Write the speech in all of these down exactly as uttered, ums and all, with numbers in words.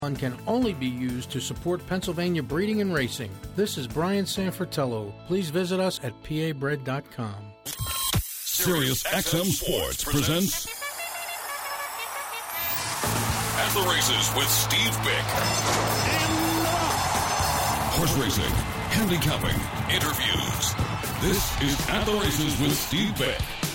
can only be used to support Pennsylvania breeding and racing. This is Brian Sanfratello. Please visit us at P A bread dot com. Sirius X M Sports presents At the Races with Steve Bick. Horse racing, handicapping, interviews. This is At the Races with Steve Bick.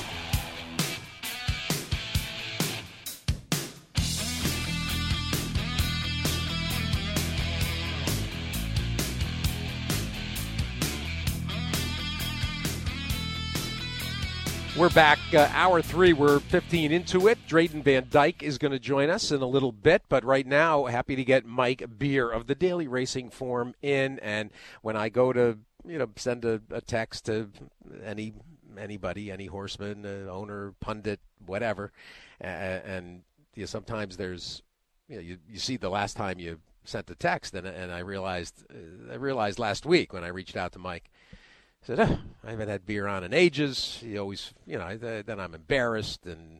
We're back, uh, hour three. We're fifteen into it. Drayton Van Dyke is going to join us in a little bit, but right now, happy to get Mike Beer of the Daily Racing Form in. And when I go to, you know, send a, a text to any anybody, any horseman, uh, owner, pundit, whatever, uh, and you know, sometimes there's, you know, you, you see the last time you sent the text, and and I realized uh, I realized last week when I reached out to Mike. I said, oh, I haven't had Beer on in ages. He always, you know, then I'm embarrassed. And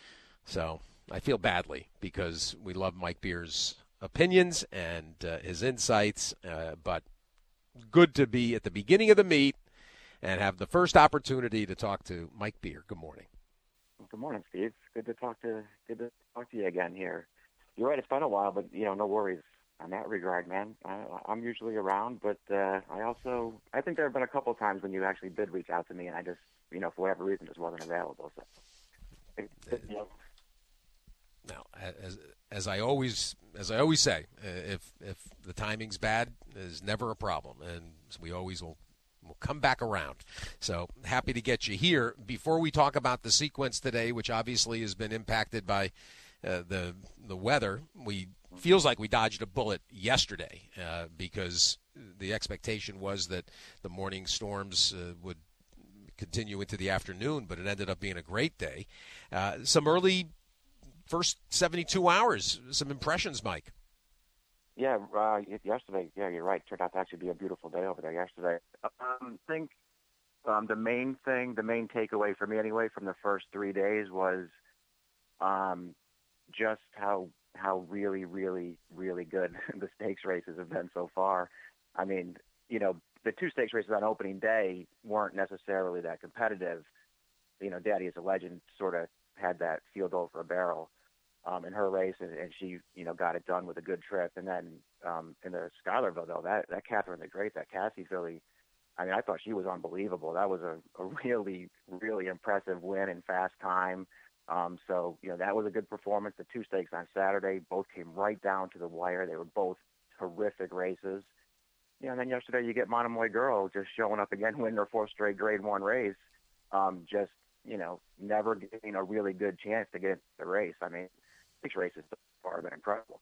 so I feel badly because we love Mike Beer's opinions and uh, his insights. Uh, but good to be at the beginning of the meet and have the first opportunity to talk to Mike Beer. Good morning. Good morning, Steve. Good to talk to good to talk to you again here. You're right. It's been a while, but, you know, no worries. In that regard, man, I, I'm usually around, but uh, I also, I think there have been a couple of times when you actually did reach out to me, and I just, you know, for whatever reason, just wasn't available. So, it, it, you know. Now, as as I always as I always say, if if the timing's bad, is never a problem, and we always will. We'll come back around. So happy to get you here. Before we talk about the sequence today, which obviously has been impacted by uh, the the weather, we feels like we dodged a bullet yesterday uh, because the expectation was that the morning storms uh, would continue into the afternoon, but it ended up being a great day. Uh, some early first seventy-two hours, some impressions, Mike. Yeah, uh, yesterday, yeah, you're right. Turned out to actually be a beautiful day over there yesterday. Um, I think um, the main thing, the main takeaway for me anyway from the first three days was um, just how how really, really, really good the stakes races have been so far. I mean, you know, the two stakes races on opening day weren't necessarily that competitive. You know, Daddy is a Legend sort of had that field over a barrel um, in her race, and, and she, you know, got it done with a good trip. And then um, in the Schuylerville, though, that, that Catherine the Great, that Cassie filly, I mean, I thought she was unbelievable. That was a, a really, really impressive win in fast time. Um, so, you know, that was a good performance. The two stakes on Saturday both came right down to the wire. They were both terrific races. You know, and then yesterday you get Monomoy Girl just showing up again, winning her fourth straight grade one race. Um, just, you know, never getting a really good chance to get the race. I mean, six races so far have been incredible.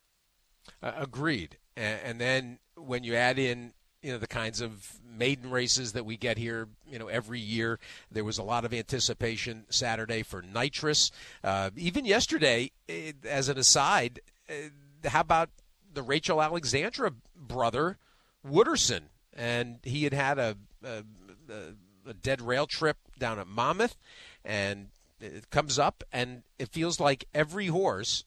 Uh, agreed. And, and then when you add in, you know, the kinds of maiden races that we get here, you know, every year. There was a lot of anticipation Saturday for Nitrous. Uh, even yesterday, as an aside, how about the Rachel Alexandra brother, Wooderson? And he had had a, a, a dead rail trip down at Monmouth, and it comes up, and it feels like every horse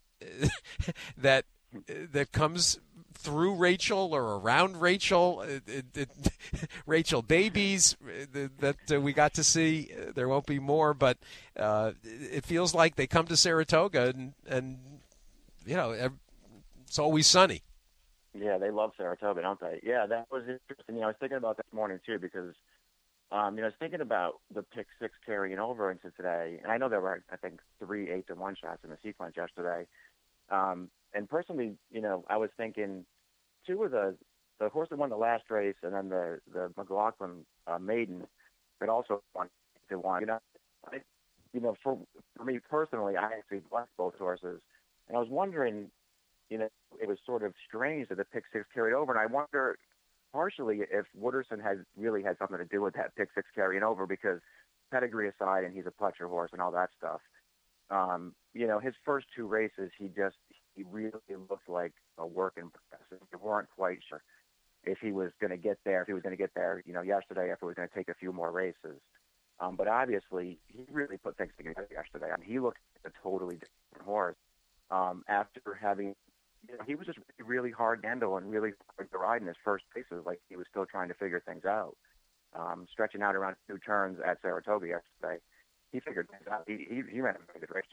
that that comes through Rachel or around Rachel, it, it, it, Rachel babies that uh, we got to see. There won't be more, but uh, it feels like they come to Saratoga and, and, you know, it's always sunny. Yeah, they love Saratoga, don't they? Yeah, that was interesting. You know, I was thinking about that this morning, too, because, um, you know, I was thinking about the pick six carrying over into today. And I know there were, I think, three eight to one shots in the sequence yesterday. Um, and personally, you know, I was thinking two of the, the horse that won the last race and then the, the McLaughlin uh, maiden that also won to one. You know, I, you know, for, for me personally, I actually liked both horses. And I was wondering, you know, it was sort of strange that the pick six carried over. And I wonder partially if Wooderson has really had something to do with that pick six carrying over, because pedigree aside, and he's a Pletcher horse and all that stuff. Um, you know, his first two races, he just, he really looked like a work in progress. We weren't quite sure if he was going to get there, if he was going to get there, you know, yesterday, if it was going to take a few more races. Um, but obviously, he really put things together yesterday. I mean, he looked like a totally different horse um, after having, you he was just really hard to handle and really hard to ride in his first races. Like he was still trying to figure things out, um, stretching out around two turns at Saratoga yesterday. He figured things out. He he, he ran a very good race.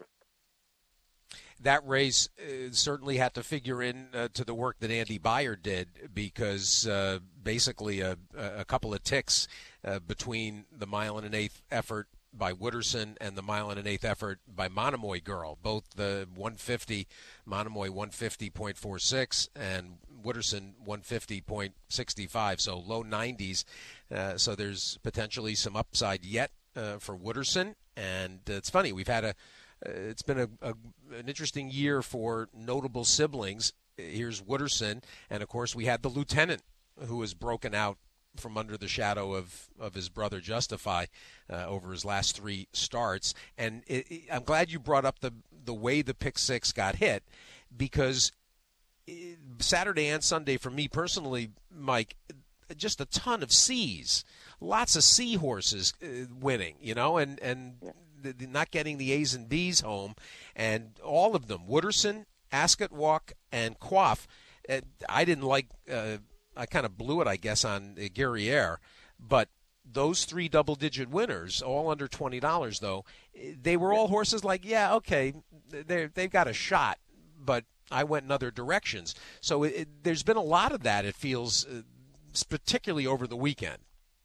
That race uh, certainly had to figure in uh, to the work that Andy Beyer did, because uh, basically a, a couple of ticks uh, between the mile and an eighth effort by Wooderson and the mile and an eighth effort by Monomoy Girl. Both the one fifty, Monomoy one fifty point four six and Wooderson one fifty point six five, so low nineties. Uh, so there's potentially some upside yet uh, for Wooderson. And it's funny, we've had a Uh, it's been a, a an interesting year for notable siblings. Here's Wooderson, and of course we had the lieutenant, who has broken out from under the shadow of, of his brother Justify uh, over his last three starts. And it, it, I'm glad you brought up the the way the pick six got hit, because it, Saturday and Sunday for me personally, Mike, just a ton of C's, lots of C horses uh, winning, you know, and and. Yeah. Not getting the A's and B's home, and all of them, Wooderson, Ascot Walk, and Quaff. Uh, I didn't like, uh, I kind of blew it, I guess, on uh, Guerriere, but those three double-digit winners, all under twenty dollars, though, they were all horses like, yeah, okay, they've got a shot, but I went in other directions. So it, it, there's been a lot of that, it feels, uh, particularly over the weekend.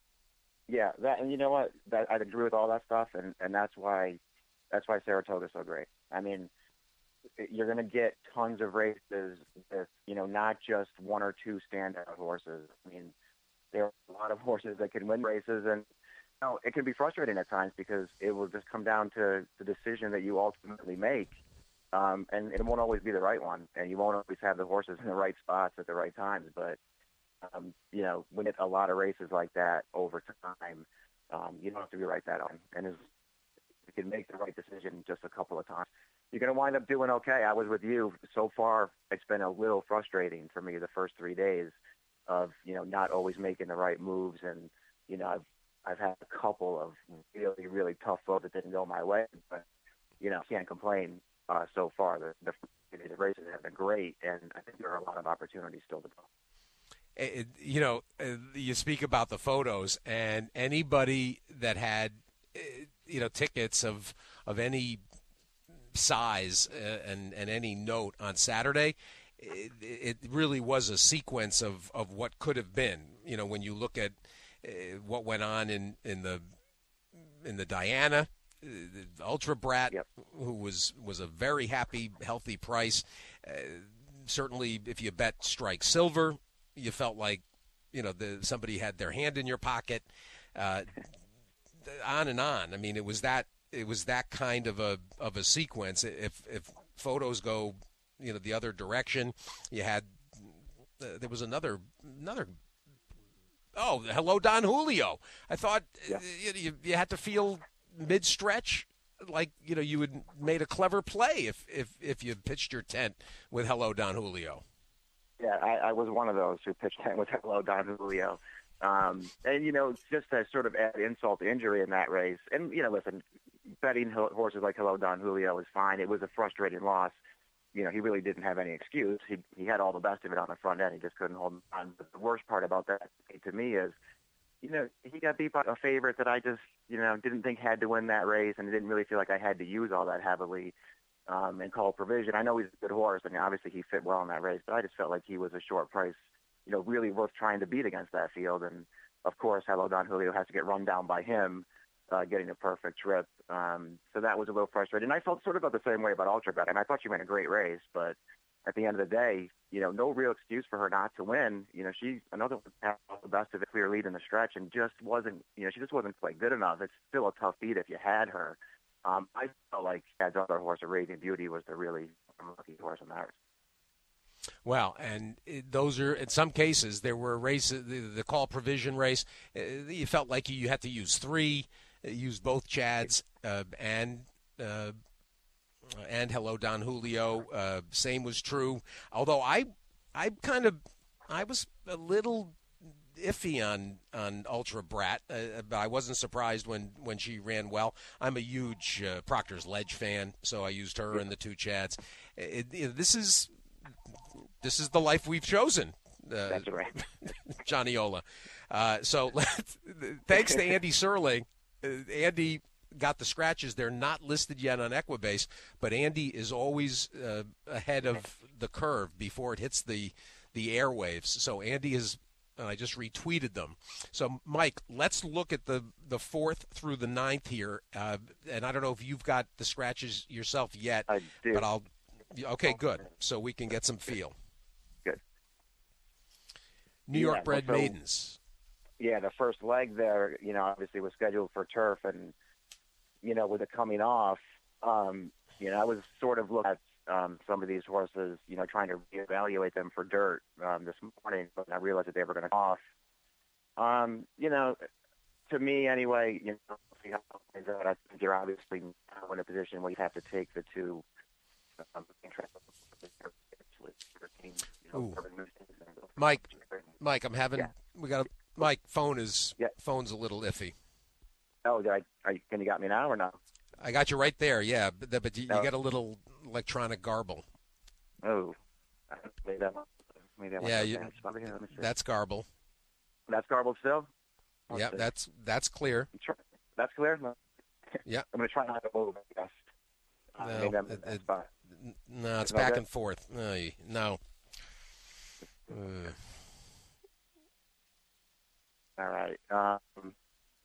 Yeah, that, and you know what? That, I agree with all that stuff, and, and that's why that's why Saratoga's so great. I mean, you're going to get tons of races with, you know, not just one or two standout horses. I mean, there are a lot of horses that can win races, and you know, it can be frustrating at times because it will just come down to the decision that you ultimately make, um, and it won't always be the right one, and you won't always have the horses in the right spots at the right times, but Um, you know, win it a lot of races like that over time, um, you don't have to be right that on. And as you can make the right decision just a couple of times, you're going to wind up doing okay. I was with you. So far, it's been a little frustrating for me the first three days of, you know, not always making the right moves. And, you know, I've, I've had a couple of really, really tough folks that didn't go my way. But, you know, can't complain uh, so far. The, the, the races have been great, and I think there are a lot of opportunities still to go. It, you know, you speak about the photos, and anybody that had, you know, tickets of of any size and, and any note on Saturday, it, it really was a sequence of, of what could have been. You know, when you look at what went on in, in the in the Diana, the Ultra Brat, yep. who was, was a very happy, healthy price. Uh, certainly, if you bet Strike Silver, you felt like, you know, the, somebody had their hand in your pocket, uh, on and on. I mean, it was that it was that kind of a of a sequence. If if photos go, you know, the other direction, you had uh, there was another another. Oh, hello, Don Julio. I thought yeah. you, you had to feel mid stretch like, you know, you had made a clever play if if if you pitched your tent with hello, Don Julio. Yeah, I, I was one of those who pitched in with hello, Don Julio. Um, and, you know, just to sort of add insult to injury in that race. And, you know, listen, betting horses like hello, Don Julio is fine. It was a frustrating loss. You know, he really didn't have any excuse. He he had all the best of it on the front end. He just couldn't hold on. But the worst part about that to me is, you know, he got beat by a favorite that I just, you know, didn't think had to win that race, and didn't really feel like I had to use all that heavily. Um, and call Provision. I know he's a good horse, and obviously he fit well in that race, but I just felt like he was a short price, you know, really worth trying to beat against that field. And, of course, hello, Don Julio has to get run down by him, uh, getting a perfect trip. Um, so that was a little frustrating. And I felt sort of about the same way about Ultra Brat. And I thought she ran a great race, but at the end of the day, you know, no real excuse for her not to win. You know, she, another one had the best of a clear lead in the stretch and just wasn't, you know, she just wasn't quite good enough. It's still a tough beat if you had her. Um, I felt like Chad's other horse, a Radiant Beauty, was the really unlucky horse in that race. Well, and those are, in some cases, there were races, the, the call Provision race, uh, you felt like you had to use three, uh, use both Chads uh, and uh, and hello, Don Julio. Uh, same was true. Although I, I kind of, I was a little iffy on on Ultra Brat, uh, but I wasn't surprised when, when she ran well. I'm a huge uh, Proctor's Ledge fan, so I used her in the two Chads. It, it, this is this is the life we've chosen. Uh, That's right. Johnny Ola. Uh, so let's, thanks to Andy Serling. Uh, Andy got the scratches. They're not listed yet on Equibase, but Andy is always uh, ahead of the curve before it hits the the airwaves. So Andy is, and I just retweeted them. So, Mike, let's look at the, the fourth through the ninth here. Uh, and I don't know if you've got the scratches yourself yet. I do. But I'll – okay, good. So we can get some feel. Good. New Yeah, York bred so, maidens. Yeah, the first leg there, you know, obviously was scheduled for turf. And, you know, with it coming off, um, you know, I was sort of looking at Um, some of these horses, you know, trying to reevaluate them for dirt um, this morning, but I realized that they were going to come off. Um, you know, to me anyway, you know, see how it plays out. I think you're obviously now in a position where you have to take the two. Um, Ooh. Mike, Mike, I'm having yeah. we got a, Mike. Phone is yeah. phone's a little iffy. Oh, did I, are you, can you got me now or no? I got you right there. Yeah, but, but you, no. you got a little electronic garble. Oh, maybe that. Maybe that yeah, you, here, that's garble. That's garbled still. Let's yeah, see. that's that's clear. That's clear. No. Yeah, I'm gonna try not to move. I guess. Uh, no, maybe I'm it, in it, spot. no, it's Is back that and forth. No, no. Uh. All right. Um,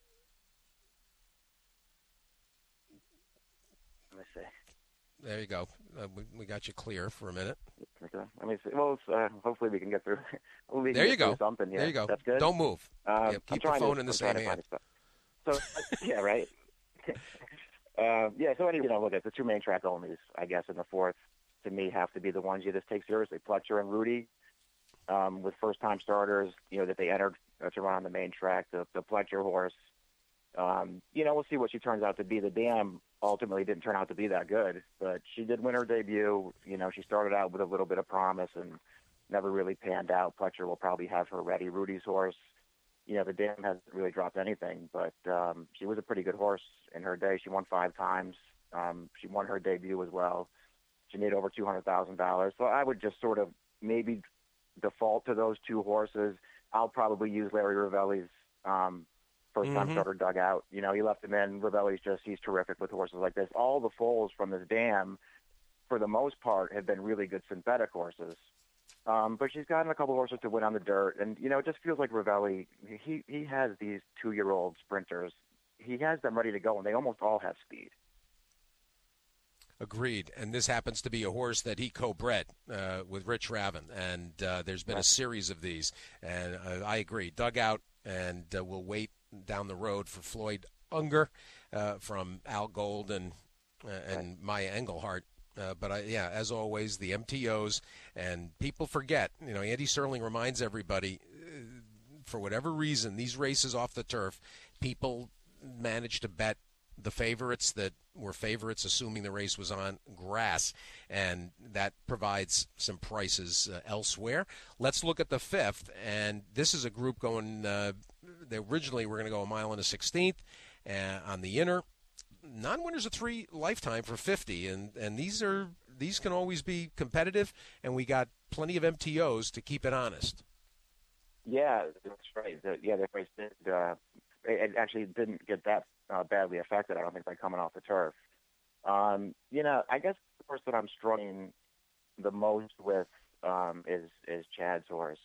let me see. There you go. Uh, we, we got you clear for a minute. Okay. Let me see. Well, uh, hopefully we can get through. we can there you get go. Something here. There you go. That's good. Don't move. Um, yeah, keep the phone to, in the I'm same hand. So yeah, right. uh, yeah. So anyway, you know, look at the two main track onlys, I guess, in the fourth. To me, have to be the ones you just take seriously. Pletcher and Rudy, um, with first-time starters, you know, that they entered uh, to run on the main track. The, the Pletcher horse, um, you know, we'll see what she turns out to be. The dam ultimately didn't turn out to be that good, but she did win her debut. You know, she started out with a little bit of promise and never really panned out. Pletcher will probably have her ready. Rudy's horse, you know, the dam hasn't really dropped anything, but um, she was a pretty good horse in her day. She won five times. Um, she won her debut as well. She made over two hundred thousand dollars. So I would just sort of maybe default to those two horses. I'll probably use Larry Ravelli's um, first-time mm-hmm. starter dugout. You know, he left him in. Ravelli's just, he's terrific with horses like this. All the foals from this dam, for the most part, have been really good synthetic horses. Um, but she's gotten a couple horses to win on the dirt. And, you know, it just feels like Ravelli, he, he has these two-year-old sprinters. He has them ready to go, and they almost all have speed. Agreed. And this happens to be a horse that he co-bred uh, with Rich Ravin. And uh, there's been a series of these. And uh, I agree. Dugout, and uh, we'll wait down the road for Floyd Unger uh, from Al Gold and, uh, and Maya Engelhart. Uh, but, I, yeah, as always, the M T Os. And people forget, you know, Andy Serling reminds everybody, uh, for whatever reason, these races off the turf, people manage to bet the favorites that were favorites, assuming the race was on grass, and that provides some prices uh, elsewhere. Let's look at the fifth, and this is a group going, uh, they originally were going to go a mile and a sixteenth uh, on the inner. Non-winners of three lifetime for fifty, and, and these are these can always be competitive, and we got plenty of M T Os to keep it honest. Yeah, that's right. The, yeah, the race did, uh, it actually didn't get that Uh, badly affected, I don't think, by coming off the turf. Um, you know, I guess the horse that I'm struggling the most with um, is is Chad's horse,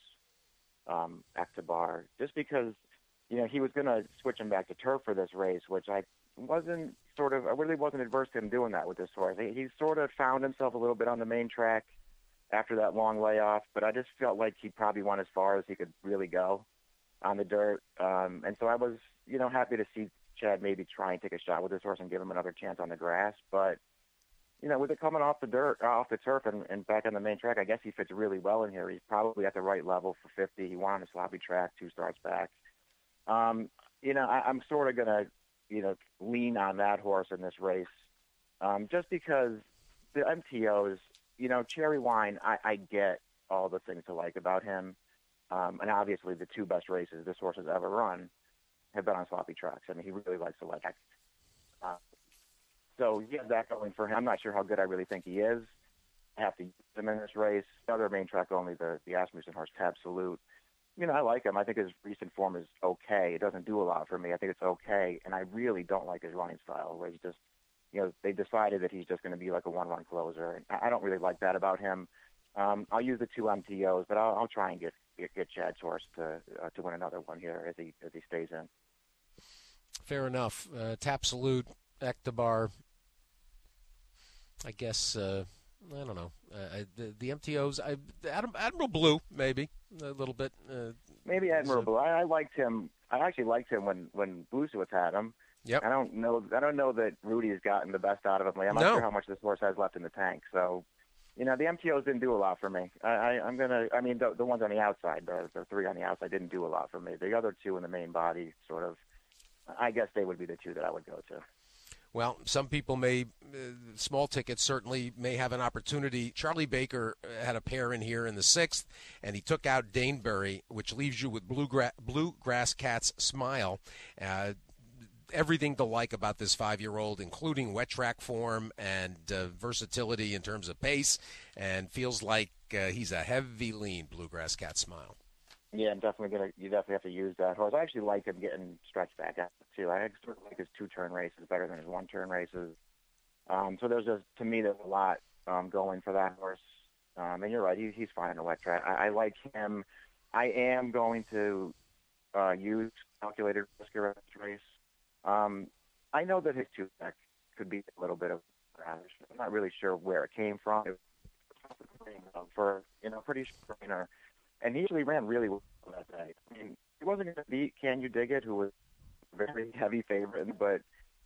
um, Ectobar, just because, you know, he was going to switch him back to turf for this race, which I wasn't sort of, I really wasn't adverse to him doing that with this horse. He, he sort of found himself a little bit on the main track after that long layoff, but I just felt like he probably went as far as he could really go on the dirt. Um, and so I was, you know, happy to see Chad maybe try and take a shot with this horse and give him another chance on the grass. But, you know, with it coming off the dirt, uh, off the turf and, and back on the main track, I guess he fits really well in here. He's probably at the right level for fifty. He won on a sloppy track, two starts back. Um, you know, I, I'm sort of going to, you know, lean on that horse in this race um, just because the M T Os, you know, Cherry Wine, I, I get all the things to like about him. Um, and obviously the two best races this horse has ever run have been on sloppy tracks. I mean, he really likes to like uh, so he has that going for him. I'm not sure how good I really think he is. have to use him in this race. The other main track only, the, the Asmussen horse, Absolute. You know, I like him. I think his recent form is okay. It doesn't do a lot for me. I think it's okay, and I really don't like his running style, where he's just, you know, they decided that he's just going to be like a one-run closer, and I don't really like that about him. Um, I'll use the two M T Os, but I'll, I'll try and get get, get Chad's horse to uh, to win another one here as he as he stays in. Fair enough. Uh, Tapsalute, Ectobar. I guess uh, I don't know. Uh, I, the, the M T Os. I, Adam, Admiral Blue, maybe a little bit. Uh, maybe Admiral Blue. I, I liked him. I actually liked him when when Bluesowitz had him. Yep. I don't know. I don't know that Rudy has gotten the best out of him. I'm not no. sure how much this horse has left in the tank. So, you know, the M T Os didn't do a lot for me. I, I, I'm gonna. I mean, the, the ones on the outside, the, the three on the outside, didn't do a lot for me. The other two in the main body, sort of. I guess they would be the two that I would go to. Well, some people may, uh, small tickets certainly may have an opportunity. Charlie Baker had a pair in here in the sixth, and he took out Daneberry, which leaves you with Bluegra- Bluegrass Cat's Smile. Uh, everything to like about this five-year-old, including wet track form and uh, versatility in terms of pace, and feels like uh, he's a heavy lean Bluegrass Cat Smile. Yeah, I'm definitely gonna. You definitely have to use that horse. I actually like him getting stretched back out too. I sort of like his two-turn races better than his one-turn races. Um, so there's just, to me, there's a lot um, going for that horse. Um, and you're right, he, he's fine in a wet track. I, I like him. I am going to uh, use calculated risk in this race. Um, I know that his two-back could be a little bit of a radish. I'm not really sure where it came from. It was for, you know, pretty sure trainer. And he actually ran really well that day. I mean, he wasn't going to beat Can You Dig It, who was a very heavy favorite, but,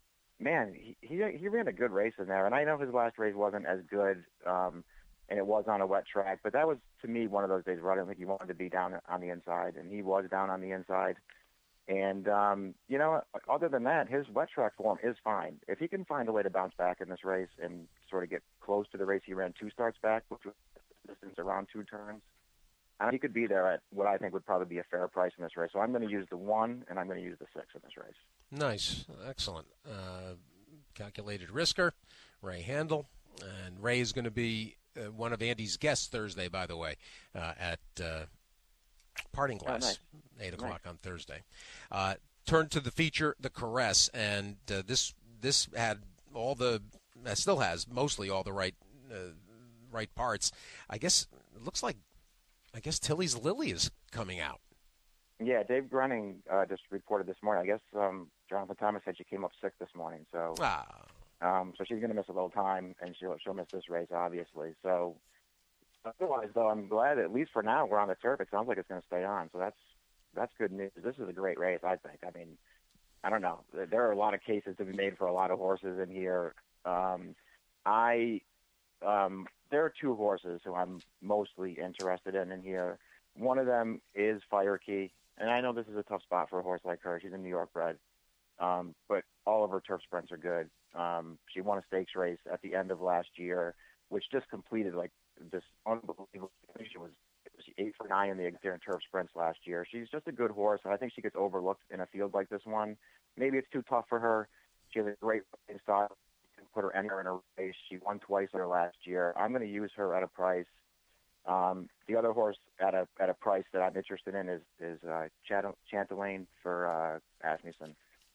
man, he, he he ran a good race in there. And I know his last race wasn't as good, um, and it was on a wet track, but that was, to me, one of those days where I didn't think he wanted to be down on the inside, and he was down on the inside. And, um, you know, other than that, his wet track form is fine. If he can find a way to bounce back in this race and sort of get close to the race he ran two starts back, which was distance around two turns, and he could be there at what I think would probably be a fair price in this race. So I'm going to use the one, and I'm going to use the six in this race. Nice. Excellent. Uh, calculated risker, Ray Handel. And Ray is going to be uh, one of Andy's guests Thursday, by the way, uh, at uh, Parting Glass, oh, nice. eight o'clock nice. on Thursday. Uh, turn to the feature, The Caress, and uh, this this had all the, uh, still has mostly all the right, uh, right parts. I guess it looks like I guess Tilly's Lily is coming out. Yeah, Dave Grunning uh, just reported this morning. I guess um, Jonathan Thomas said she came up sick this morning, so ah. um, so she's going to miss a little time, and she'll she'll miss this race, obviously. So otherwise, though, I'm glad at least for now we're on the turf. It sounds like it's going to stay on, so that's that's good news. This is a great race, I think. I mean, I don't know. There are a lot of cases to be made for a lot of horses in here. Um, I. Um, There are two horses who I'm mostly interested in in here. One of them is Fire Key, and I know this is a tough spot for a horse like her. She's a New York bred, um, but all of her turf sprints are good. Um, she won a stakes race at the end of last year, which just completed like this unbelievable. I think she was, was she eight for nine in the Exterior turf sprints last year. She's just a good horse, and I think she gets overlooked in a field like this one. Maybe it's too tough for her. She has a great style. Put her anywhere in her race. She won twice in her last year. I'm going to use her at a price. Um, the other horse at a at a price that I'm interested in is is uh, Chantilane for uh, Asmussen.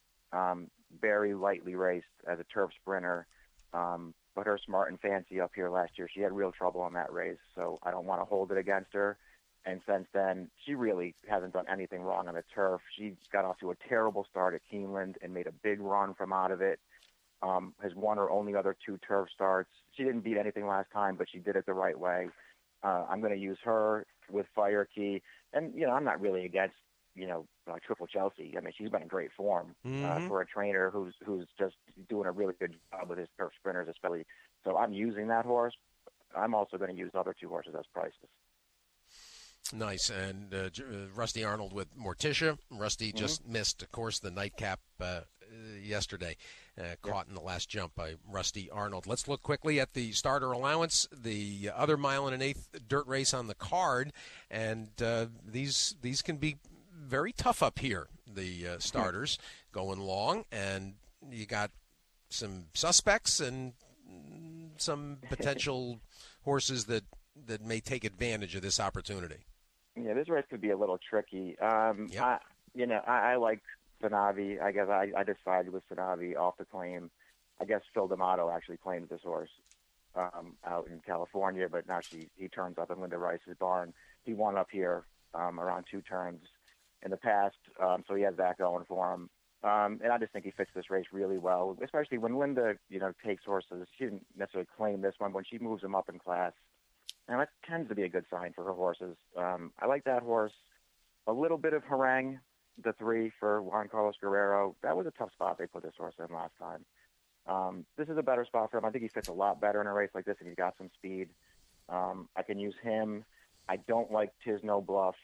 Um, very lightly raced as a turf sprinter, um, but her Smart and Fancy up here last year, she had real trouble on that race, so I don't want to hold it against her. And since then, she really hasn't done anything wrong on the turf. She got off to a terrible start at Keeneland and made a big run from out of it. Um, has won her only other two turf starts. She didn't beat anything last time, but she did it the right way. Uh, I'm going to use her with Fire Key. And, you know, I'm not really against, you know, uh, Triple Chelsea. I mean, she's been in great form mm-hmm. uh, for a trainer who's who's just doing a really good job with his turf sprinters, especially. So I'm using that horse. I'm also going to use the other two horses as prices. Nice. And uh, Rusty Arnold with Morticia. Rusty mm-hmm. just missed, of course, the nightcap uh, yesterday, uh, caught yep. in the last jump by Rusty Arnold. Let's look quickly at the starter allowance, the other mile and an eighth dirt race on the card, and uh, these these can be very tough up here, the uh, starters going long, and you got some suspects and some potential horses that, that may take advantage of this opportunity? Yeah, this race could be a little tricky. Um, yep. I, you know, I, I like Sanavi. I guess I, I decided with Sanavi off the claim. I guess Phil D'Amato actually claimed this horse um, out in California, but now she he turns up in Linda Rice's barn. He won up here um, around two turns in the past, um, so he has that going for him. Um, and I just think he fits this race really well, especially when Linda, you know, takes horses. She didn't necessarily claim this one. When she moves them up in class, and that tends to be a good sign for her horses. Um, I like that horse. A little bit of harangue, the three for Juan Carlos Guerrero. That was a tough spot they put this horse in last time. Um, this is a better spot for him. I think he fits a lot better in a race like this, and he's got some speed. Um, I can use him. I don't like Tiz No Bluff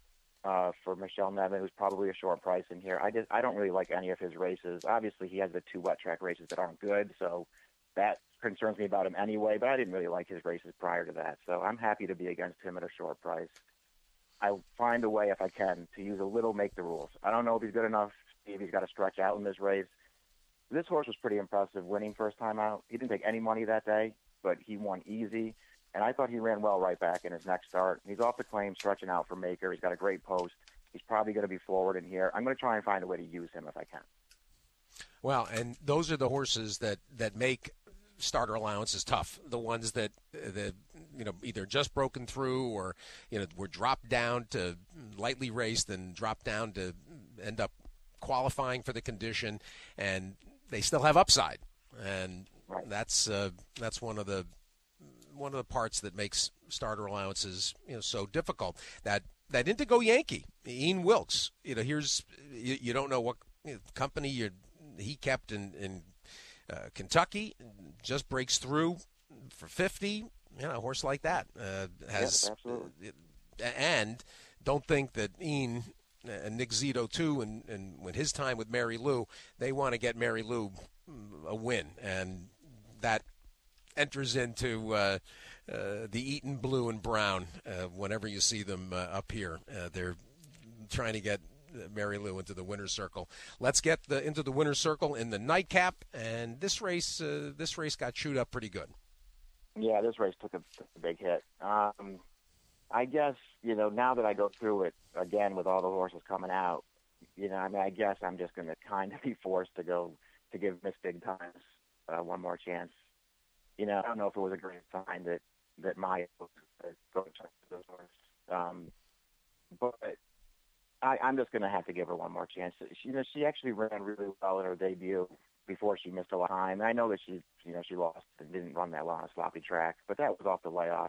uh, for Michelle Nevin, who's probably a short price in here. I just I don't really like any of his races. Obviously, he has the two wet track races that aren't good, so that concerns me about him anyway, but I didn't really like his races prior to that, so I'm happy to be against him at a short price. I'll find a way, if I can, to use a little make the rules. I don't know if he's good enough, if he's got to stretch out in this race. This horse was pretty impressive winning first time out. He didn't take any money that day, but he won easy, and I thought he ran well right back in his next start. He's off the claim, stretching out for Maker. He's got a great post. He's probably going to be forward in here. I'm going to try and find a way to use him if I can. Well, and those are the horses that, that make starter allowances tough. The ones that that you know either just broken through or you know were dropped down to lightly raced and dropped down to end up qualifying for the condition, and they still have upside. And right. that's uh, that's one of the one of the parts that makes starter allowances you know so difficult. That that Indigo Yankee, Ian Wilkes. You know, here's you, you don't know what you know, company you he kept in. in Uh, Kentucky just breaks through for fifty. You know, a horse like that uh, has. Yes, absolutely. Uh, and don't think that Ian and Nick Zito too, and, and when his time with Mary Lou, they want to get Mary Lou a win, and that enters into uh, uh, the Eaton blue and brown. Uh, whenever you see them uh, up here, uh, they're trying to get Mary Lou into the winner's circle. Let's get the, into the winner's circle in the nightcap, and this race, uh, this race got chewed up pretty good. Yeah, this race took a, took a big hit. Um, I guess you know now that I go through it again with all the horses coming out, you know, I mean, I guess I'm just going to kind of be forced to go to give Miss Big Times uh, one more chance. You know, I don't know if it was a great sign that that Maya was going to check those horses, um, but. I, I'm just going to have to give her one more chance. She, you know, she actually ran really well in her debut before she missed a lot of time. I know that she, you know, she lost and didn't run that well on a sloppy track, but that was off the layoff.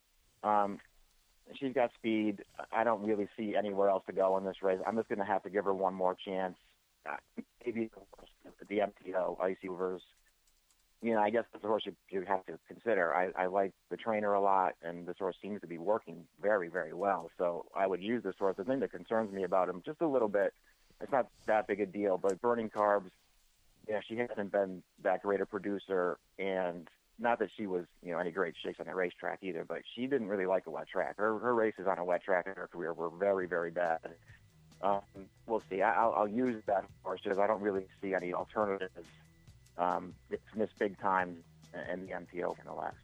Um, she's got speed. I don't really see anywhere else to go in this race. I'm just going to have to give her one more chance. Uh, maybe the M T O, Icy Rivers. You know, I guess that's a horse you, you have to consider. I, I like the trainer a lot, and this horse seems to be working very, very well. So I would use this horse. The thing that concerns me about him just a little bit, it's not that big a deal, but Burning Carbs, yeah, she hasn't been that great a producer, and not that she was, you know, any great shakes on a racetrack either, but she didn't really like a wet track. Her her races on a wet track in her career were very, very bad. Um, we'll see. I, I'll, I'll use that horse because I don't really see any alternatives. Um, it's Miss Big Time and the M T O in the last.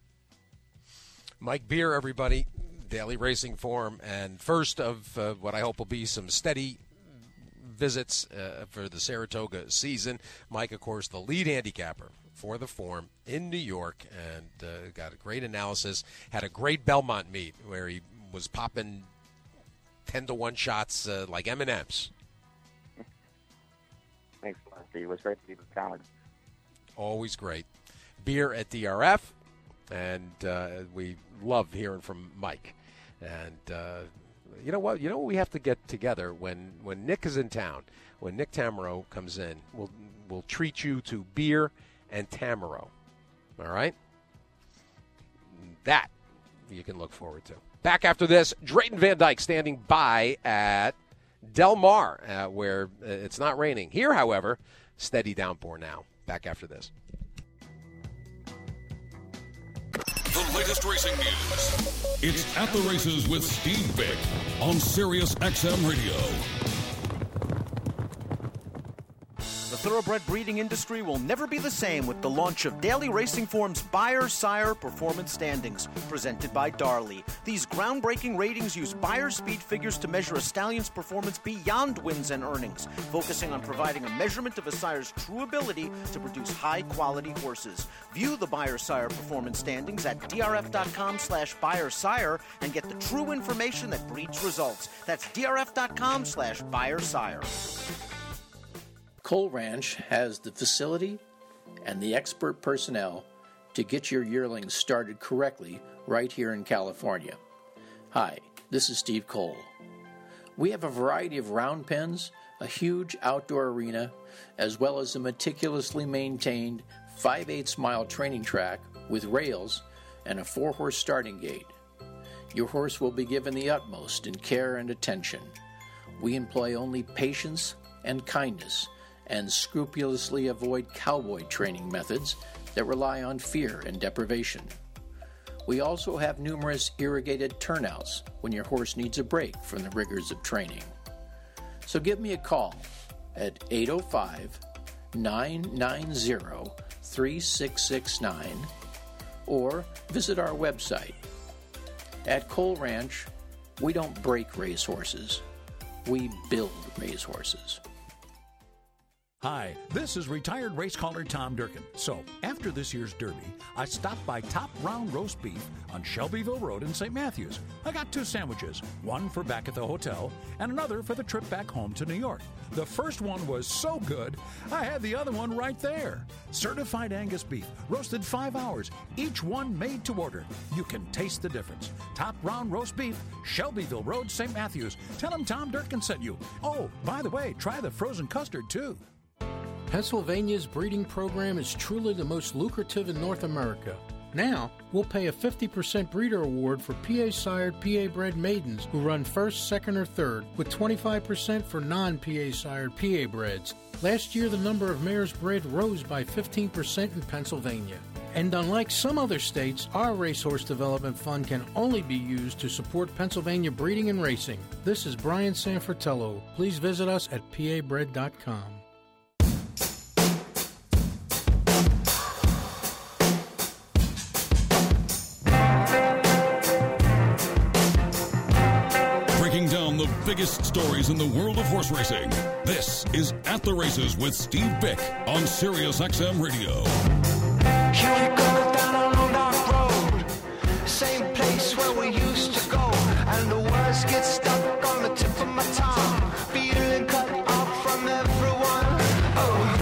Mike Beer, everybody, Daily Racing Form, and first of uh, what I hope will be some steady visits uh, for the Saratoga season. Mike, of course, the lead handicapper for the Form in New York, and uh, got a great analysis. Had a great Belmont meet where he was popping ten to one shots uh, like M and M's. Thanks, Steve. It was great to be with Colin. Always great. Beer at D R F, and uh, we love hearing from Mike. And uh, you know what? You know what we have to get together when, when Nick is in town, when Nick Tamaro comes in, we'll, we'll treat you to beer and Tamaro. All right? That you can look forward to. Back after this, Drayton Van Dyke standing by at Del Mar, uh, where it's not raining. Here, however, steady downpour now. Back after this. The latest racing news. It's At the Races with Steve Vick on Sirius X M Radio. The thoroughbred breeding industry will never be the same with the launch of Daily Racing Form's Beyer Sire Performance Standings, presented by Darley. These groundbreaking ratings use Beyer speed figures to measure a stallion's performance beyond wins and earnings, focusing on providing a measurement of a sire's true ability to produce high-quality horses. View the Beyer Sire Performance Standings at drf.com slash Beyer Sire and get the true information that breeds results. That's drf.com slash Beyer Sire. Cole Ranch has the facility and the expert personnel to get your yearlings started correctly right here in California. Hi, this is Steve Cole. We have a variety of round pens, a huge outdoor arena, as well as a meticulously maintained five eighths mile training track with rails and a four-horse starting gate. Your horse will be given the utmost in care and attention. We employ only patience and kindness and scrupulously avoid cowboy training methods that rely on fear and deprivation. We also have numerous irrigated turnouts when your horse needs a break from the rigors of training. So give me a call at eight oh five, nine nine zero, three six six nine or visit our website. At Cole Ranch, we don't break racehorses, we build racehorses. Hi, this is retired race caller Tom Durkin. So, after this year's Derby, I stopped by Top Round Roast Beef on Shelbyville Road in Saint Matthews. I got two sandwiches, one for back at the hotel and another for the trip back home to New York. The first one was so good, I had the other one right there. Certified Angus beef, roasted five hours, each one made to order. You can taste the difference. Top Round Roast Beef, Shelbyville Road, Saint Matthews. Tell them Tom Durkin sent you. Oh, by the way, try the frozen custard too. Pennsylvania's breeding program is truly the most lucrative in North America. Now, we'll pay a fifty percent breeder award for P A-sired, P A-bred maidens who run first, second, or third, with twenty-five percent for non-P A-sired, P A-breds. Last year, the number of mares bred rose by fifteen percent in Pennsylvania. And unlike some other states, our Racehorse Development Fund can only be used to support Pennsylvania breeding and racing. This is Brian Sanfratello. Please visit us at P A bred dot com. The biggest stories in the world of horse racing. This is At the Races with Steve Bick on Sirius X M Radio. Here we go down a long dark road, same place where we used to go, and the words get stuck on the tip of my tongue, feeling cut off from everyone. Oh.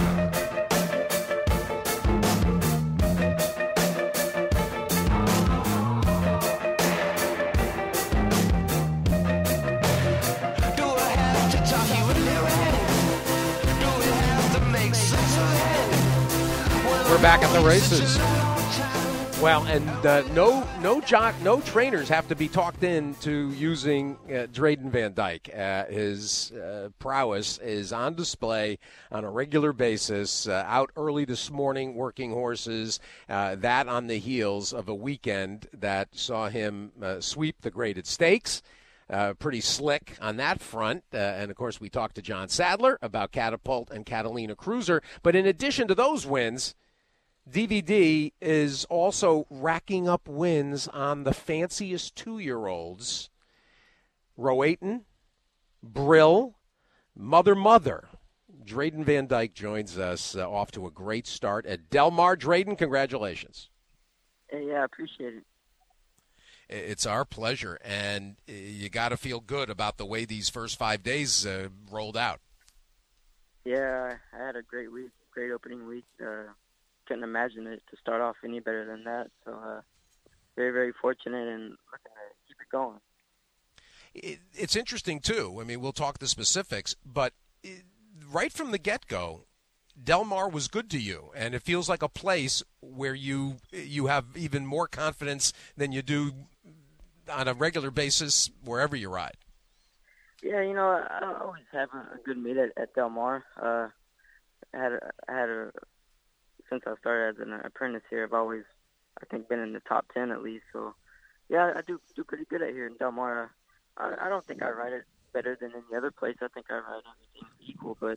We're back at the races. Well, and uh, no, no, jock, no trainers have to be talked in to using uh, Drayden Van Dyke. Uh, his uh, prowess is on display on a regular basis. Uh, out early this morning, working horses. Uh, that on the heels of a weekend that saw him uh, sweep the graded stakes. Uh, pretty slick on that front. Uh, and, of course, we talked to John Sadler about Catapult and Catalina Cruiser. But in addition to those wins, D V D is also racking up wins on the fanciest two-year-olds. Rowayton, Brill, Mother Mother. Drayden Van Dyke joins us uh, off to a great start at Del Mar. Drayden, congratulations. Hey, yeah, I appreciate it. It's our pleasure, and you got to feel good about the way these first five days uh, rolled out. Yeah, I had a great week, great opening week. Uh, couldn't imagine it to start off any better than that. So uh, very, very fortunate and looking to keep it going. It, it's interesting, too. I mean, we'll talk the specifics, but it, right from the get-go, Del Mar was good to you, and it feels like a place where you you have even more confidence than you do on a regular basis wherever you ride. Yeah, you know, I always have a good meet at, at Del Mar. Uh, I had a, I had a since I started as an apprentice here, I've always, I think, been in the top ten at least. So, yeah, I do do pretty good at here in Del Mar. I, I don't think I ride it better than any other place. I think I ride everything equal, but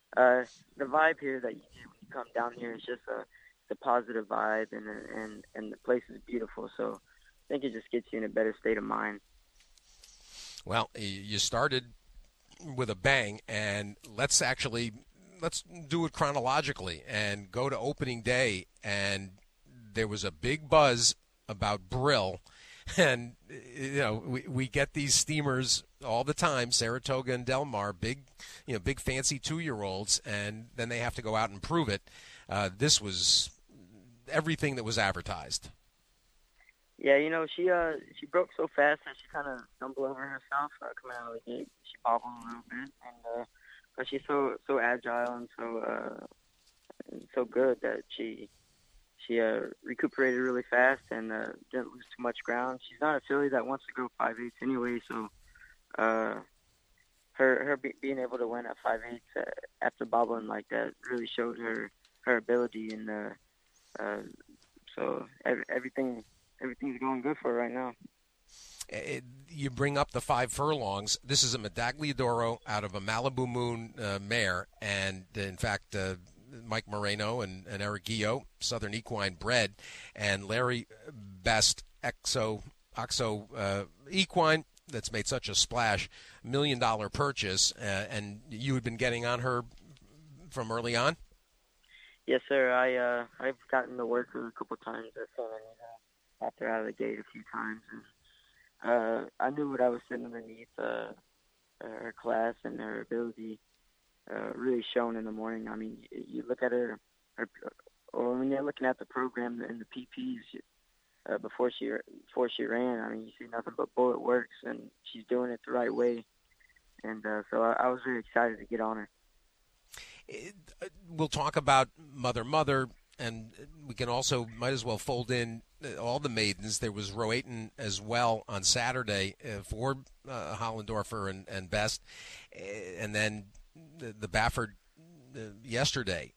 uh, the vibe here that you get when you come down here is just a, a positive vibe, and and and the place is beautiful. So I think it just gets you in a better state of mind. Well, you started with a bang, and let's actually let's do it chronologically and go to opening day. And there was a big buzz about Brill, and you know we we get these steamers all the time, Saratoga and Del Mar, big you know big fancy two-year-olds, and then they have to go out and prove it. Uh, this was everything that was advertised. Yeah, you know, she uh she broke so fast that she kind of stumbled over herself uh, coming out of the gate. She bobbled a little bit, and uh, but she's so so agile and so uh and so good that she she uh recuperated really fast and uh, didn't lose too much ground. She's not a filly that wants to go five eighths anyway, so uh her her be, being able to win at five eighths uh, after bobbling like that really showed her her ability, and uh, uh so every, everything. Everything's going good for her right now. It, you bring up the five furlongs. This is a Medagliadoro out of a Malibu Moon uh, mare, and uh, in fact, uh, Mike Moreno and, and Eric Guillot, Southern Equine bred, and Larry Best Exo Oxo uh, Equine that's made such a splash, million dollar purchase, uh, and you had been getting on her from early on. Yes, sir. I uh, I've gotten to work her a couple times at San Anita. After out of the gate a few times, and uh, I knew what I was sitting underneath. Uh, her class and her ability uh, really shown in the morning. I mean, you look at her, her, or when you're looking at the program and the P Ps uh, before she before she ran. I mean, you see nothing but bullet works, and she's doing it the right way. And uh, so I, I was really excited to get on her. We'll talk about Mother Mother. And we can also might as well fold in all the maidens. There was Roayton as well on Saturday uh, for uh, Hollendorfer and, and Best, and then the, the Baffert uh, yesterday.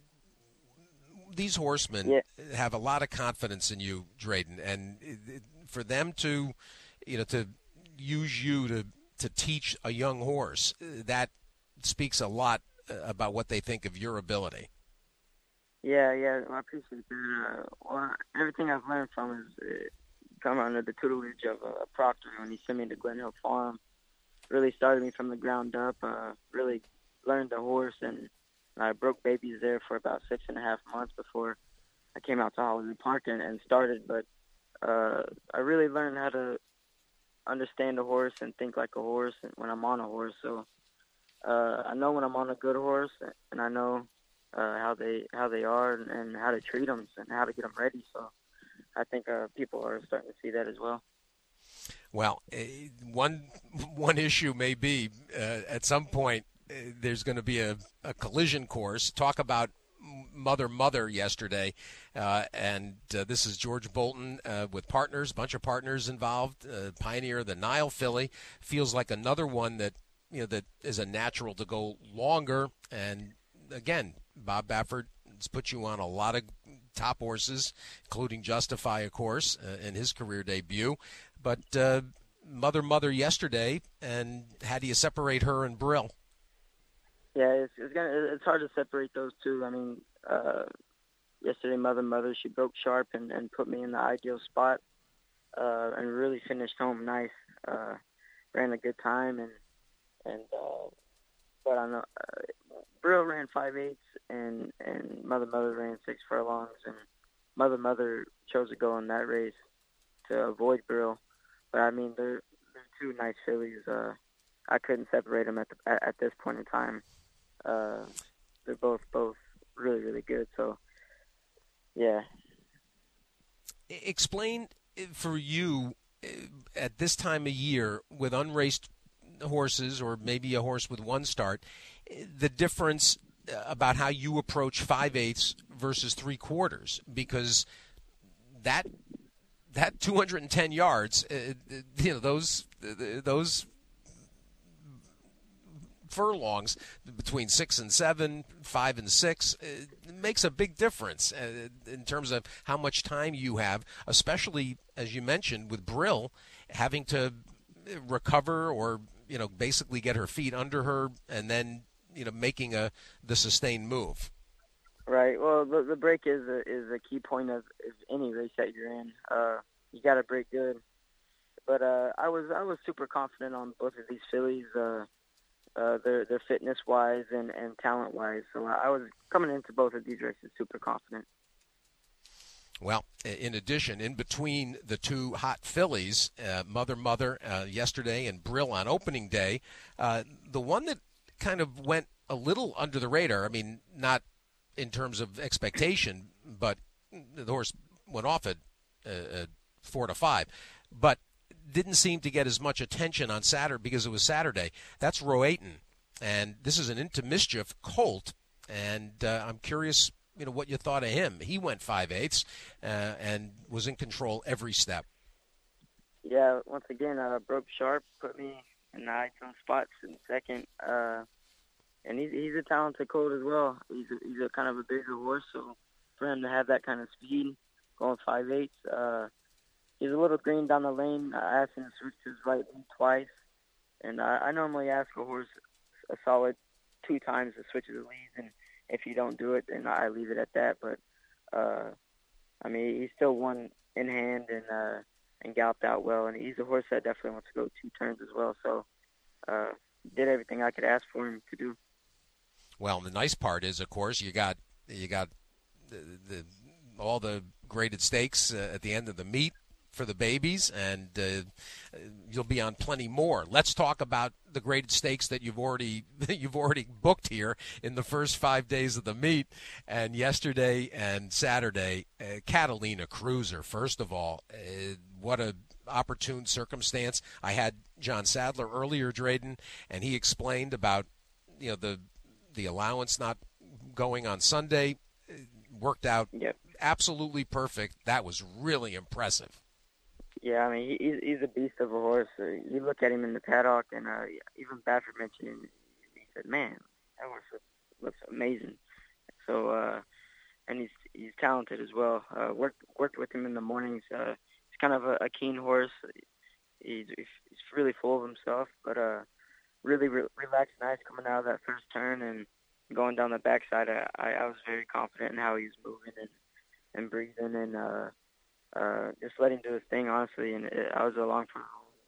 These horsemen yeah. have a lot of confidence in you, Drayden, and it, it, for them to, you know, to use you to to teach a young horse, that speaks a lot about what they think of your ability. Yeah, yeah, I appreciate that. Uh, well, everything I've learned from is uh, come under the tutelage of uh, Proctor when he sent me to Glen Hill Farm. Really started me from the ground up. Uh, really learned the horse, and I broke babies there for about six and a half months before I came out to Hollywood Park and, and started. But uh, I really learned how to understand a horse and think like a horse when I'm on a horse. So uh, I know when I'm on a good horse, and I know Uh, how they how they are and, and how to treat them and how to get them ready. So I think uh, people are starting to see that as well. Well, uh, one one issue may be uh, at some point uh, there's going to be a, a collision course. Talk about Mother Mother yesterday, uh, and uh, this is George Bolton uh, with partners, bunch of partners involved. Uh, Pioneer, the Nile filly, feels like another one that you know that is a natural to go longer. And again, Bob Baffert has put you on a lot of top horses, including Justify, of course, uh, in his career debut. But uh, Mother Mother yesterday, and how do you separate her and Brill? Yeah, it's it's, gonna, it's hard to separate those two. I mean, uh, yesterday Mother Mother, she broke sharp and, and put me in the ideal spot uh, and really finished home nice. Uh, ran a good time, and and uh, but I know uh, Brill ran five eighths and and Mother Mother ran six furlongs, and Mother Mother chose to go in that race to avoid Brill. But I mean, they're they're two nice fillies. Uh, I couldn't separate them at the, at, at this point in time. Uh, they're both both really really good. So yeah. Explain for you at this time of year with unraced horses, or maybe a horse with one start, the difference about how you approach five eighths versus three quarters, because that that two hundred ten yards, uh, you know, those those furlongs between six and seven, five and six, it makes a big difference uh, in terms of how much time you have, especially as you mentioned with Brill having to recover or you know basically get her feet under her and then you know, making a the sustained move. Right. Well, the, the break is a, is a key point of, of any race that you're in. Uh, you got to break good. But uh, I was I was super confident on both of these fillies, uh, uh, their their fitness wise and, and talent wise. So I was coming into both of these races super confident. Well, in addition, in between the two hot fillies, uh, Mother Mother uh, yesterday and Brill on opening day, uh, the one that kind of went a little under the radar, I mean, not in terms of expectation, but the horse went off at uh, four to five, but didn't seem to get as much attention on Saturday because it was Saturday. That's Roayton, and this is an Into Mischief colt, and uh, I'm curious, you know, what you thought of him. He went five eighths uh, and was in control every step. Yeah, once again, uh, Broke Sharp put me in the icon spots in second, uh, and he's he's a talented colt as well. He's a, he's a kind of a bigger horse, so for him to have that kind of speed, going five eighths, uh, he's a little green down the lane. I asked him to switch to his right lead twice, and I, I normally ask a horse a solid two times to switch his leads, and if you don't do it, then I leave it at that. But, uh, I mean, he still won in hand and uh, and galloped out well. And he's a horse that definitely wants to go two turns as well. So uh, did everything I could ask for him to do. Well, the nice part is, of course, you got you got the, the all the graded stakes uh, at the end of the meet for the babies, and uh, you'll be on plenty more. Let's talk about the graded stakes that you've already you've already booked here in the first five days of the meet, and yesterday and Saturday. Uh, Catalina Cruiser, first of all, uh, what a opportune circumstance. I had John Sadler earlier, Drayden, and he explained about you know the the allowance not going on Sunday. It worked out yep. absolutely perfect. That was really impressive. Yeah, I mean, he, he's a beast of a horse. Uh, you look at him in the paddock, and uh, even Baffert mentioned him. He said, man, that horse looks amazing. So, uh, and he's he's talented as well. Uh, worked worked with him in the mornings. Uh, he's kind of a, a keen horse. He's, he's really full of himself, but uh, really re- relaxed, nice coming out of that first turn and going down the backside. I, I, I was very confident in how he was moving and, and breathing and uh, Uh, just let him do his thing, honestly, and it, I was along for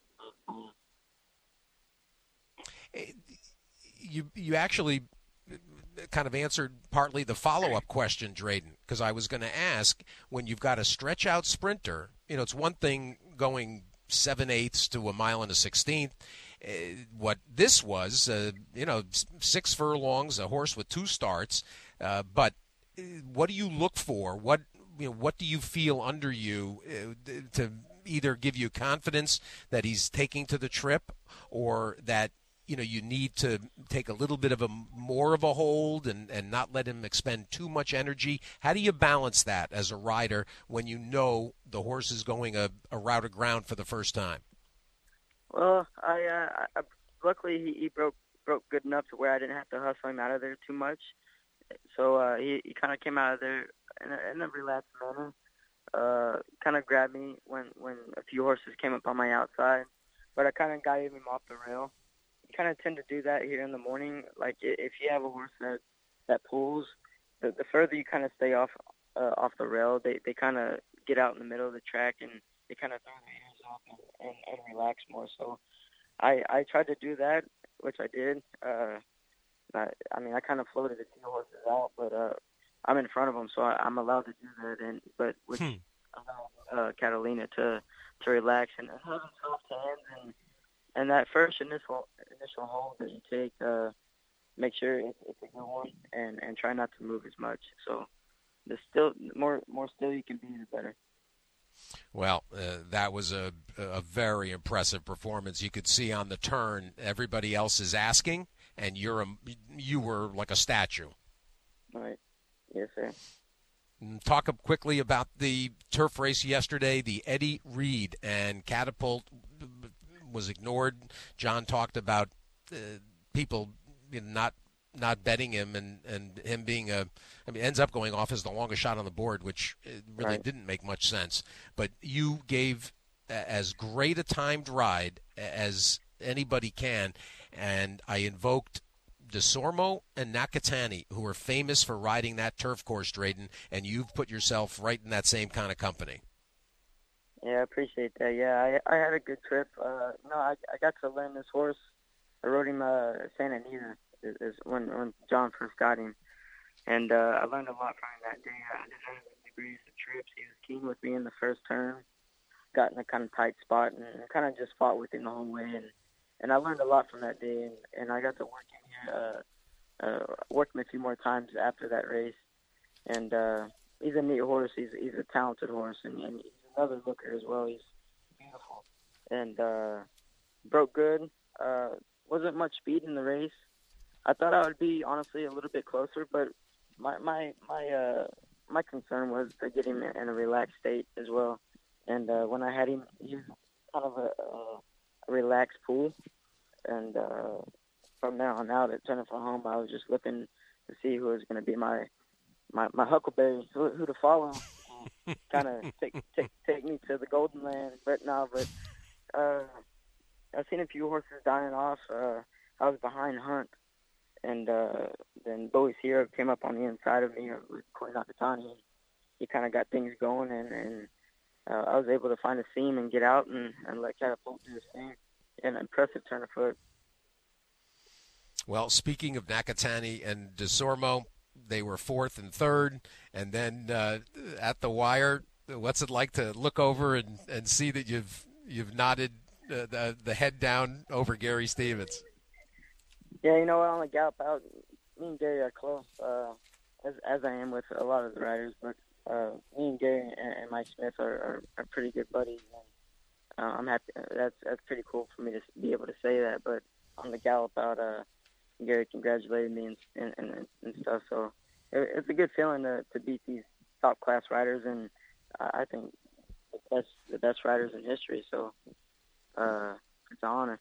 it. You you actually kind of answered partly the follow-up question, Drayden, because I was going to ask, when you've got a stretch-out sprinter, you know, it's one thing going seven-eighths to a mile and a sixteenth. Uh, what this was, uh, you know, six furlongs, a horse with two starts, uh, but what do you look for? What You know, what do you feel under you uh, to either give you confidence that he's taking to the trip, or that you know you need to take a little bit of a more of a hold and, and not let him expend too much energy? How do you balance that as a rider when you know the horse is going a, a route of ground for the first time? Well, I, uh, I luckily he, he broke broke good enough to where I didn't have to hustle him out of there too much. So uh, he he kind of came out of there in a, in a relaxed manner. Uh, kind of grabbed me when, when a few horses came up on my outside, but I kind of guided him off the rail. You kind of tend to do that here in the morning. Like if you have a horse that that pulls, the, the further you kind of stay off uh, off the rail, they they kind of get out in the middle of the track and they kind of throw their ears off and, and, and relax more. So I I tried to do that, which I did. Uh, I, I mean, I kind of floated a few horses out, but uh, I'm in front of them, so I, I'm allowed to do that. And but which hmm. allowed uh, Catalina to to relax and have soft hands, and and that first initial initial hold that you take, uh, make sure it's, it's a good one, and, and try not to move as much. So the still more more still you can be, the better. Well, uh, that was a a very impressive performance. You could see on the turn, everybody else is asking, and you're a, you were like a statue. All right. Yes, sir. Talk quickly about the turf race yesterday, the Eddie Reed and Catapult was ignored. John talked about uh, people you know, not not betting him and, and him being a – I mean, ends up going off as the longest shot on the board, which really right. didn't make much sense. But you gave as great a timed ride as anybody can, and I invoked DeSormo and Nakatani, who are famous for riding that turf course, Drayden, and you've put yourself right in that same kind of company. Yeah, I appreciate that. Yeah, I I had a good trip. Uh, no, I I got to learn this horse. I rode him uh, Santa Anita is, is when when John first got him, and uh, I learned a lot from him that day. I did one hundred degrees of trips. He was keen with me in the first turn. Got in a kind of tight spot and kind of just fought with him the whole way, and and I learned a lot from that day. And, and I got to work in here, uh, uh, worked him a few more times after that race. And uh, he's a neat horse. He's he's a talented horse, and, and he's another looker as well. He's beautiful and uh, broke good. Uh, wasn't much speed in the race. I thought I would be honestly a little bit closer, but my my my uh, my concern was to get him in a relaxed state as well. And uh, when I had him, he was kind of a, a relaxed pool. And uh, from there on out at Jennifer Home, I was just looking to see who was going to be my my, my Huckleberry, who, who to follow, kind of take, take take me to the Golden Land. But no, but uh, I've seen a few horses dying off. Uh, I was behind Hunt, and uh, then Bowie's Hero came up on the inside of me with Corey Nakatani. He kind of got things going, and, and uh, I was able to find a seam and get out and, and let Catapult do his thing. An impressive turn of foot. Well, speaking of Nakatani and DeSormo, they were fourth and third, and then uh, at the wire, what's it like to look over and, and see that you've you've nodded uh, the the head down over Gary Stevens? Yeah, you know what? On the gallop out, me and Gary are close, uh, as as I am with a lot of the riders. But uh, me and Gary and, and Mike Smith are, are, are pretty good buddies. And, uh, I'm happy. That's that's pretty cool for me to be able to say that. But on the gallop out, uh, Gary congratulated me and and, and, and stuff. So it, it's a good feeling to, to beat these top class riders, and uh, I think the best the best riders in history. So uh, it's an honor.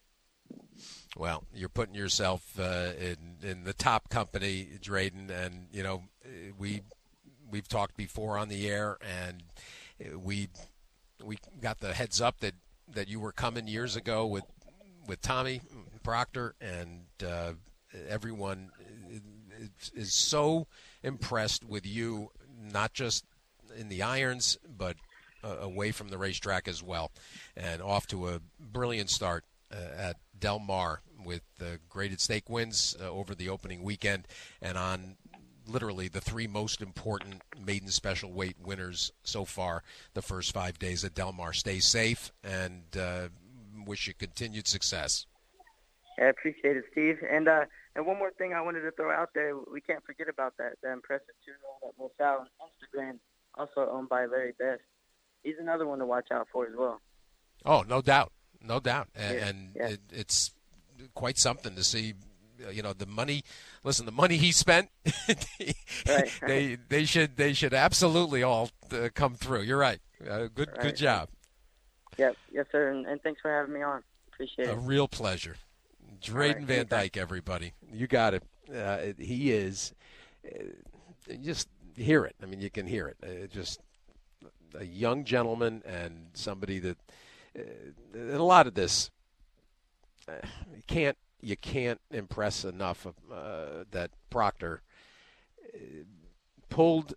Well, you're putting yourself uh, in in the top company, Drayden, and you know we we've talked before on the air, and we we got the heads up that, that you were coming years ago with with Tommy Proctor, and uh, everyone is, is so impressed with you, not just in the irons, but uh, away from the racetrack as well, and off to a brilliant start uh, at Del Mar with the graded stake wins uh, over the opening weekend, and on literally the three most important maiden special weight winners so far the first five days at Del Mar. Stay safe, and uh, wish you continued success. I appreciate it, Steve. And uh, and one more thing I wanted to throw out there, we can't forget about that, that impressive two-year-old that will sell on Instagram, also owned by Larry Best. He's another one to watch out for as well. Oh, no doubt. No doubt. And, yeah, and yeah. It, it's quite something to see, you know, the money, listen, the money he spent, right. they they should they should absolutely all uh, come through. You're right. Uh, good right. good job. Yep. Yes, sir. And, and thanks for having me on. Appreciate it. A real pleasure. Drayden right, Van Dyke, everybody. You got it. Uh, he is, uh, just hear it. I mean, you can hear it. Uh, just a young gentleman and somebody that, uh, and a lot of this, uh, you can't you can't impress enough of, uh, that Proctor uh, pulled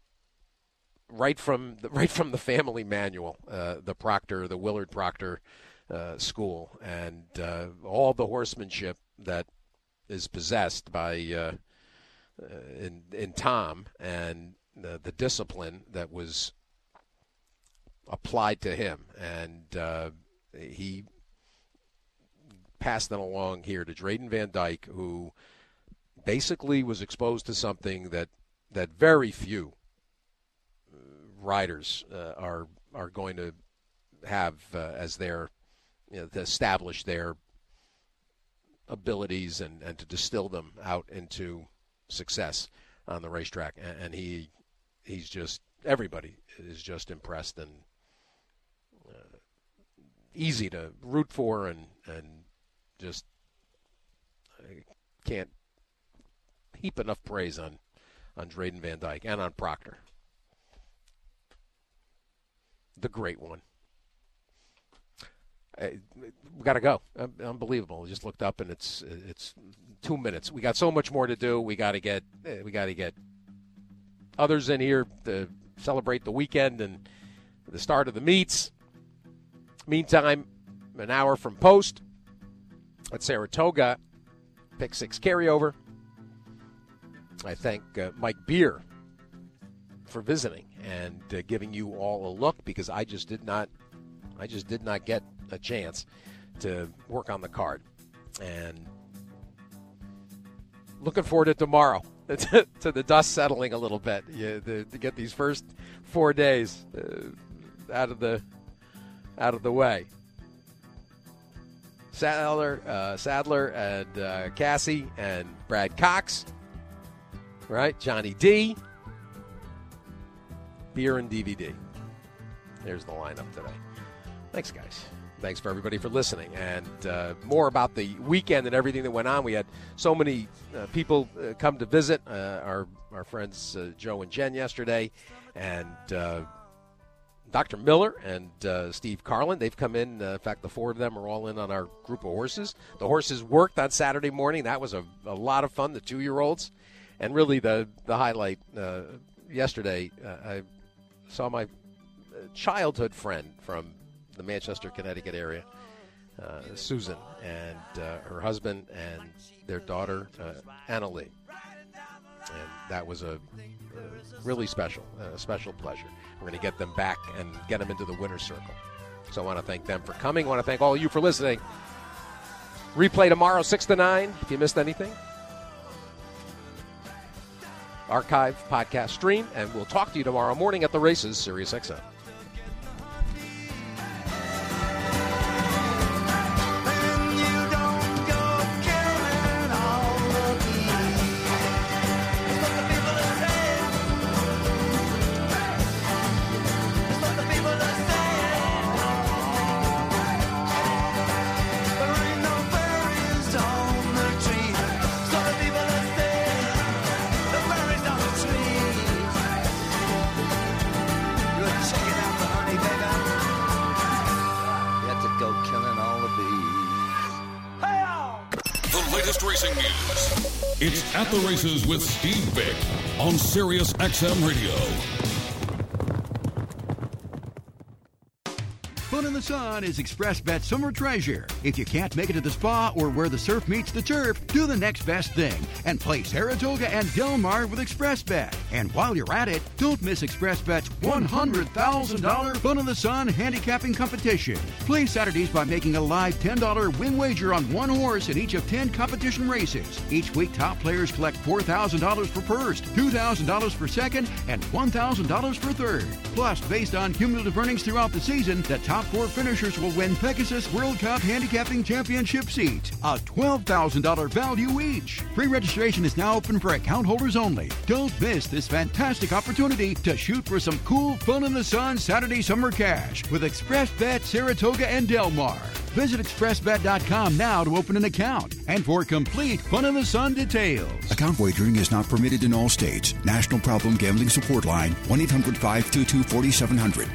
right from the, right from the family manual, uh, the Proctor, the Willard Proctor uh, school, and uh, all the horsemanship that is possessed by uh, uh, in in Tom, and the, the discipline that was applied to him, and uh, he passed them along here to Drayden Van Dyke, who basically was exposed to something that that very few riders uh, are are going to have uh, as their, you know, to establish their abilities and, and to distill them out into success on the racetrack. And, and he he's just, everybody is just impressed and uh, easy to root for, and and just I can't heap enough praise on on Drayden Van Dyke and on Proctor, the great one. uh, we got to go. Unbelievable. I just looked up, and it's it's two minutes. We got so much more to do. We got to get we got to get others in here to celebrate the weekend and the start of the meets. Meantime, an hour from post at Saratoga, pick six carryover. I thank uh, Mike Beer for visiting and uh, giving you all a look, because I just did not, I just did not get a chance to work on the card. And looking forward to tomorrow, to, to the dust settling a little bit, yeah, to, to get these first four days uh, out of the out of the way. Sadler, uh, Sadler, and uh, Cassie, and Brad Cox, right? Johnny D, Beer, and D V D. There's the lineup today. Thanks, guys. Thanks for everybody for listening. And uh, more about the weekend and everything that went on. We had so many uh, people uh, come to visit. Uh, our our friends uh, Joe and Jen yesterday, and uh, Doctor Miller and uh, Steve Carlin. They've come in. Uh, in fact, the four of them are all in on our group of horses. The horses worked on Saturday morning. That was a, a lot of fun, the two-year-olds. And really the, the highlight uh, yesterday, uh, I saw my childhood friend from the Manchester, Connecticut area, uh, Susan, and uh, her husband and their daughter, uh, Anna Lee. And that was a, a really special, a special pleasure. We're going to get them back and get them into the winner's circle. So I want to thank them for coming. I want to thank all of you for listening. Replay tomorrow, six to nine, if you missed anything. Archive, podcast, stream, and we'll talk to you tomorrow morning at the races, Sirius X M. Racing news. It's At the Races with Steve Bick on Sirius X M Radio. Fun in the Sun is ExpressBet's summer treasure. If you can't make it to the spa or where the surf meets the turf, do the next best thing and play Saratoga and Del Mar with ExpressBet. And while you're at it, don't miss ExpressBet's one hundred thousand dollars Fun in the Sun handicapping competition. Play Saturdays by making a live ten dollars win wager on one horse in each of ten competition races. Each week, top players collect four thousand dollars for first, two thousand dollars for second, and one thousand dollars for third. Plus, based on cumulative earnings throughout the season, the top four finishers will win Pegasus World Cup Handicapping Championship seats, a twelve thousand dollars value each. Free registration is now open for account holders only. Don't miss this fantastic opportunity to shoot for some cool Fun in the Sun Saturday summer cash with ExpressBet Saratoga and Del Mar. Visit express bet dot com now to open an account and for complete Fun in the Sun details. Account wagering is not permitted in all states. National Problem Gambling Support Line, one eight hundred five two two four seven zero zero.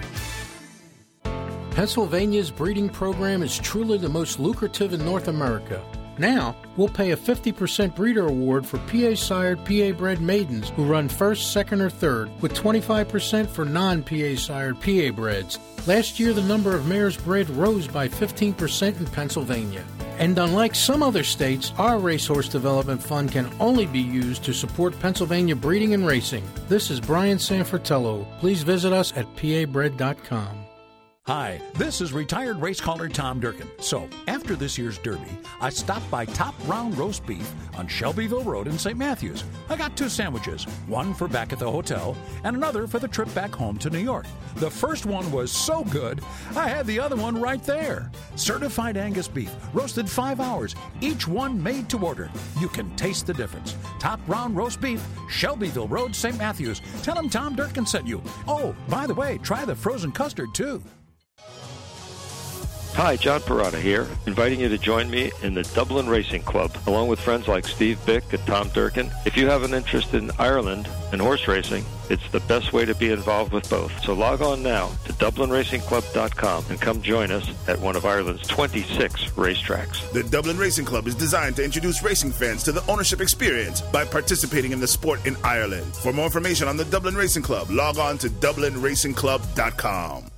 Pennsylvania's breeding program is truly the most lucrative in North America. Now, we'll pay a fifty percent breeder award for P A-sired, P A-bred maidens who run first, second, or third, with twenty-five percent for non-P A-sired, P A-breds. Last year, the number of mares bred rose by fifteen percent in Pennsylvania. And unlike some other states, our Racehorse Development Fund can only be used to support Pennsylvania breeding and racing. This is Brian Sanfratello. Please visit us at P A bred dot com. Hi, this is retired race caller Tom Durkin. So, after this year's Derby, I stopped by Top Round Roast Beef on Shelbyville Road in Saint Matthews. I got two sandwiches, one for back at the hotel and another for the trip back home to New York. The first one was so good, I had the other one right there. Certified Angus beef, roasted five hours, each one made to order. You can taste the difference. Top Round Roast Beef, Shelbyville Road, Saint Matthews. Tell them Tom Durkin sent you. Oh, by the way, try the frozen custard, too. Hi, John Parada here, inviting you to join me in the Dublin Racing Club, along with friends like Steve Bick and Tom Durkin. If you have an interest in Ireland and horse racing, it's the best way to be involved with both. So log on now to dublin racing club dot com and come join us at one of Ireland's twenty-six racetracks. The Dublin Racing Club is designed to introduce racing fans to the ownership experience by participating in the sport in Ireland. For more information on the Dublin Racing Club, log on to dublin racing club dot com.